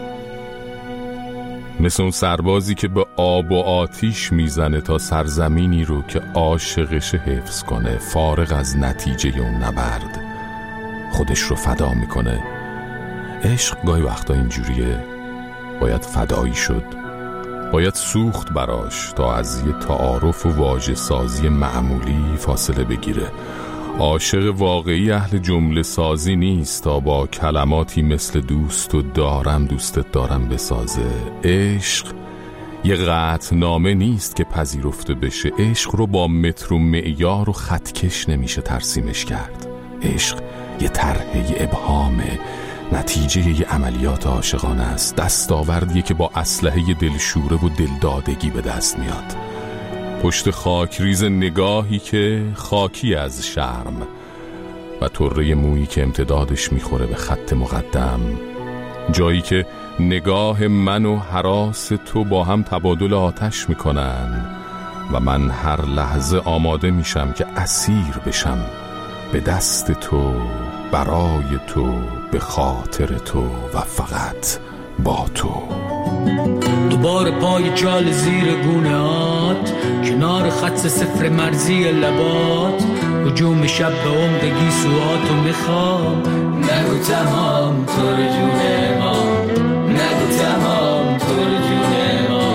مثل اون سربازی که به آب و آتیش میزنه تا سرزمینی رو که عاشقش حفظ کنه، فارغ از نتیجه اون نبرد خودش رو فدا میکنه. عشق گاهی وقتا اینجوریه، باید فدایی شد، باید سوخت براش تا از یه تعارف و واژه سازی معمولی فاصله بگیره. عاشق واقعی اهل جمله سازی نیست تا با کلماتی مثل دوست و دارم دوستت دارم بسازه. عشق یه قطعنامه نیست که پذیرفته بشه. عشق رو با متر و معیار و خطکش نمیشه ترسیمش کرد. عشق یه طرح، یه ابهامه، نتیجه یه عملیات عاشقانه است، دستاوردیه که با اسلحه دلشوره و دلدادگی به دست میاد. پشت خاکریز نگاهی که خاکی از شرم و طره مویی که امتدادش میخوره به خط مقدم، جایی که نگاه من و هراس تو با هم تبادل آتش میکنن و من هر لحظه آماده میشم که اسیر بشم به دست تو، برای تو، به خاطر تو و فقط با تو. دوباره پای جال زیر گونه‌ات، کنار خط صفر مرزی لبات، هجوم شب به عمق گیسوهاتو میخوام. نگو تمام تو جون ما، نگو تمام تو جون ما.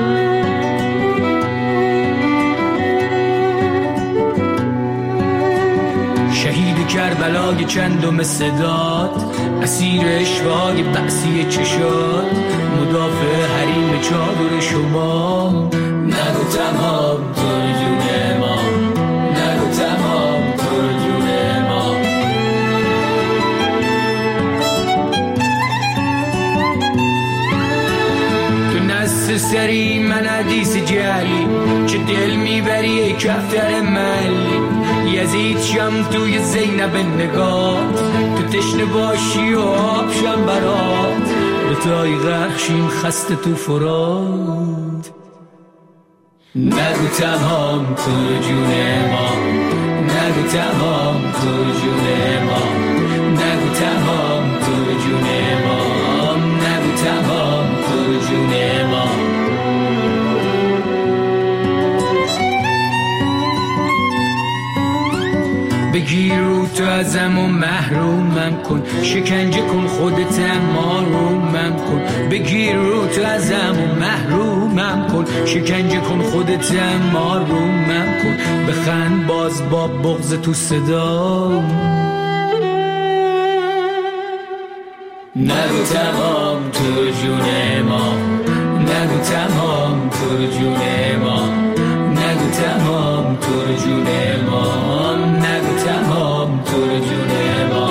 شهید کربلای چندم صدات، اسیر اشوای بحثی چشات، مدافع حریم چادر شما. نگو تمام تو جون ما، نگو تمام تو جون ما. تو نست سری من حدیث جلی، چه دل میبری ای کفتر ملی. یزید شم توی زینب نگات، تو تشنه باشی و آب شم برات، به تای غرخشیم خسته تو فراد. نگو تمام تو جون ما، نگو تمام تو جون ما، نگو تمام تو جون ما، نگو تمام تو جون ما. بگیر رو تو ازم و محرومم کن، شکنجه کن خودتم آرومم کن. بگیر رو تو ازم و محرومم کن، شکنجه کن خودتم آرومم کن. بخند باز با بغض تو صدا. نگو تمام تو جون ما، نگو تمام تو جون ما، نگو تمام تو جون ما، نگو تمام تو جون ما.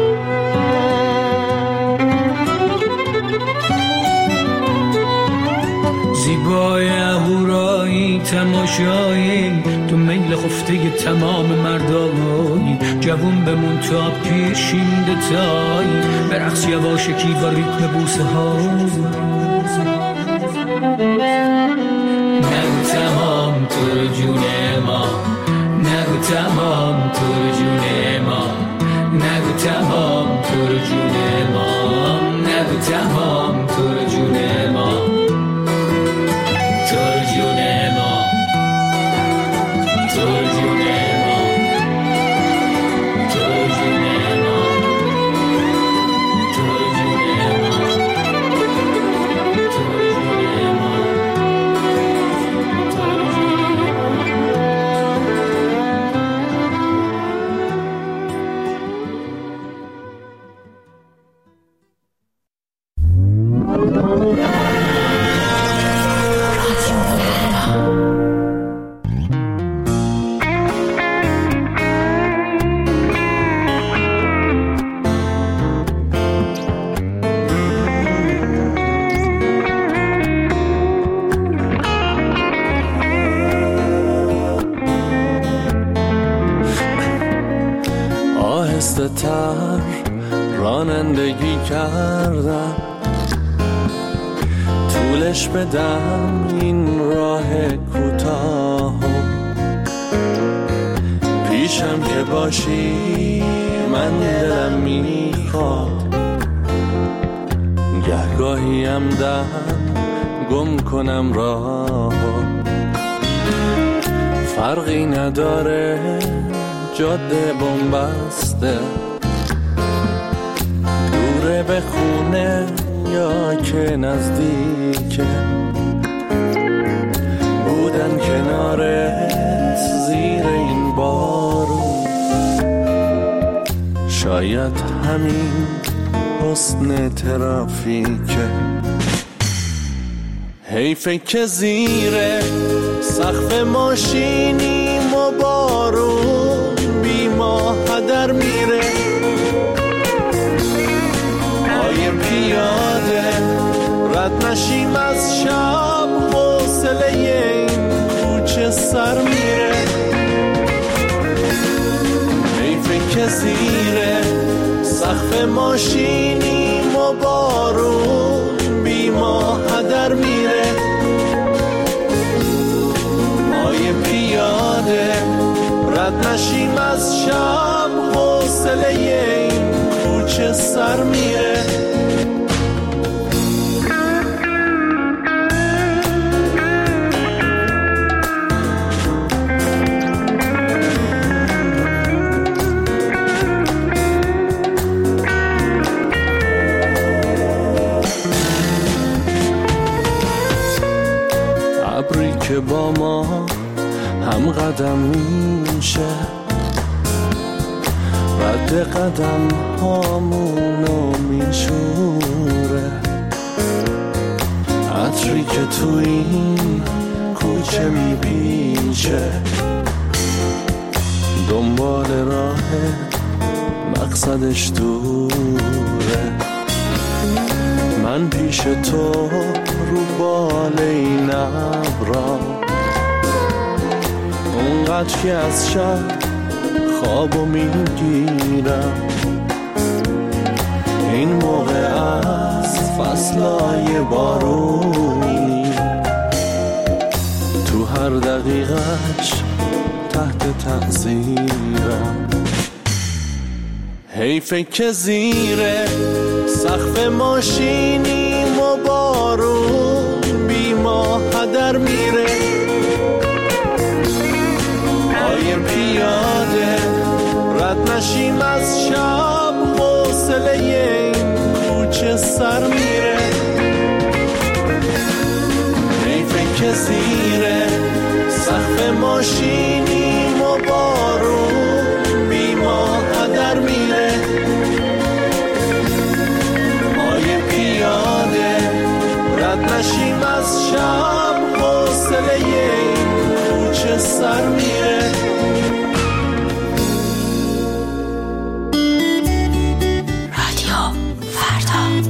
زیبای اهورایی تماشایی، تو میل خفته تمام مردایی. جوون بمون تا پیشیم دتایی، برقص یواشکی و ریتم بوسه ها. نگو تمام تو جون ما، نگو تمام تو جون ما، نگو تمام تو جون ما، نگو تمام تو جون ما، تو جون ما، تو جون ما، گردم طولش بدم این راه کوتاه پیشم که باشی من دلم میخواد گهگاهیم دهم گم کنم راه فرقی نداره جاده بنبسته دوره به خونه یا که نزدیکه بودن کنارت زیر این بارون شاید همین حسن ترافیکه حیفه که زیر سقف ماشینیم و بارون بی ما هدر میره پای پیاده رد نشیم از شب حوصله این کوچه سر میره حیفه که زیر سقف ماشینیم و بارون بی ما هدر میره پای پیاده رد نشیم از شب حوصله این کوچه سر میره ابری که با ما هم قدم میشه رد قدم هامونو میشوره عطری که تو این کوچه میپیچه دنبال راه مقصدش دوره من پیش تو رو بال این ابرا اونقدر که از شب خوابو میگیرم این موقع از فصلای بارونی تو هر دقیقش تحت تأثیرم حیفه که زیر سقف ماشینیم و بارون بی ما هدر میره پای پیاده رد نشیم از شب حوصله این کوچه سر میره حیفه که زیر سقف ماشینیم و بارون بی ما هدر میره پای پیاده رد نشیم از شب حوصله این کوچه سر میره رادیو فردا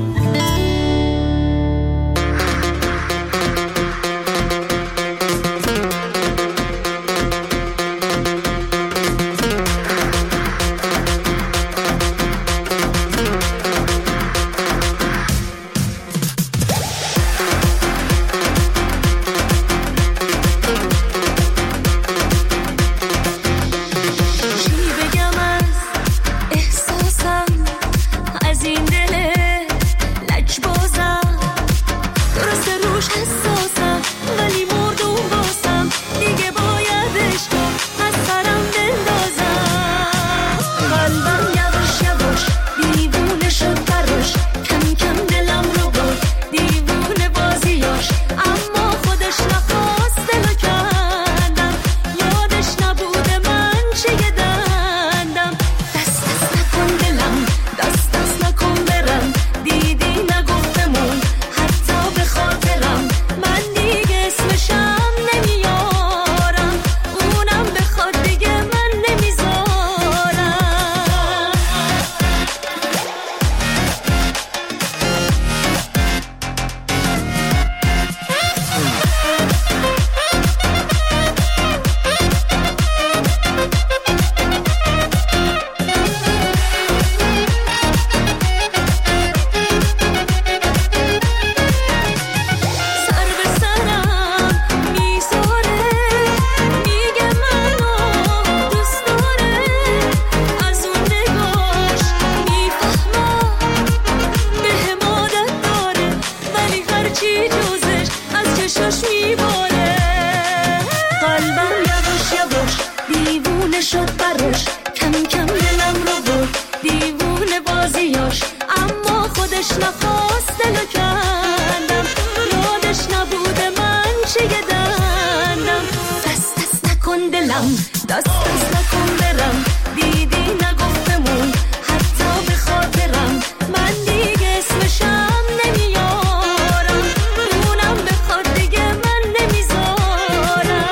دلو کندم یادش نبوده من چه دندم دست دست نکن دلم دست دست نکن برم دیدی نگفتمون حتی به خاطرم من دیگه اسمشم نمیارم اونم بخواد دیگه من نمیذارم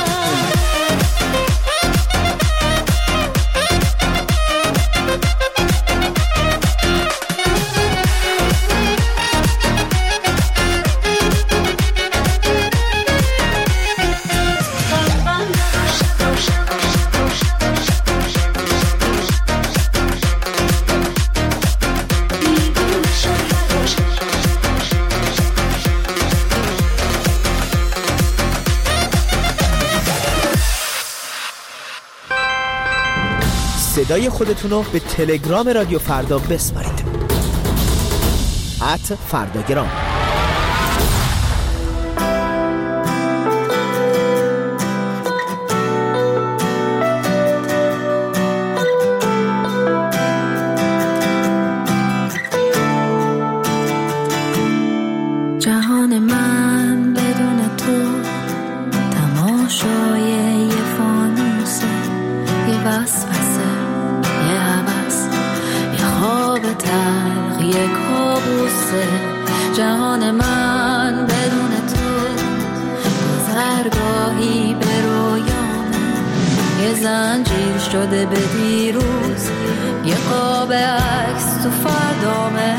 صدای خودتونو به تلگرام رادیو فردا بسپارید ات فرداگرام. جهان من بدون تو تماشای یه فانوسه یه وسوسه یه هوس یه خواب تلخ یه کابوسه جهان من بدون تو گذرگاهی به رویامه یه زنجیر شده به دیروز یه قاب عکس تو فردامه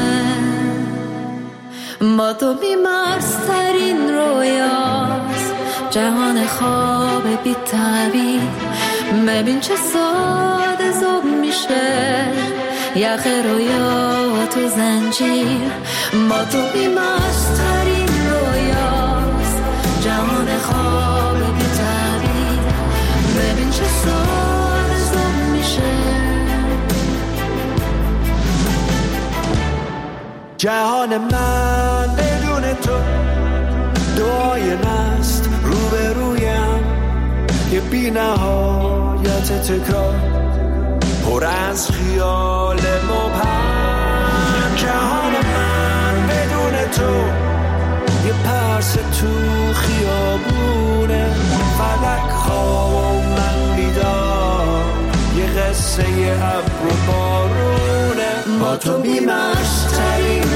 با تو بیمارسترین رویاست جهان خواب بی تعبیر ببین چه ساده زوب میشه یخ رویا تو زنجیر با تو بیمارسترین رویاست جهان خواب بی تعبیر ببین چه ساده زوب میشه جهان من بدون تو دعای نست روبرویم یه بی نهایت تکرار پر از خیال مبهم جهان من بدون تو یه پرس تو خیابونه فلک خواب و من بیدار یه قصه ابر و بارونه با تو بیمشترین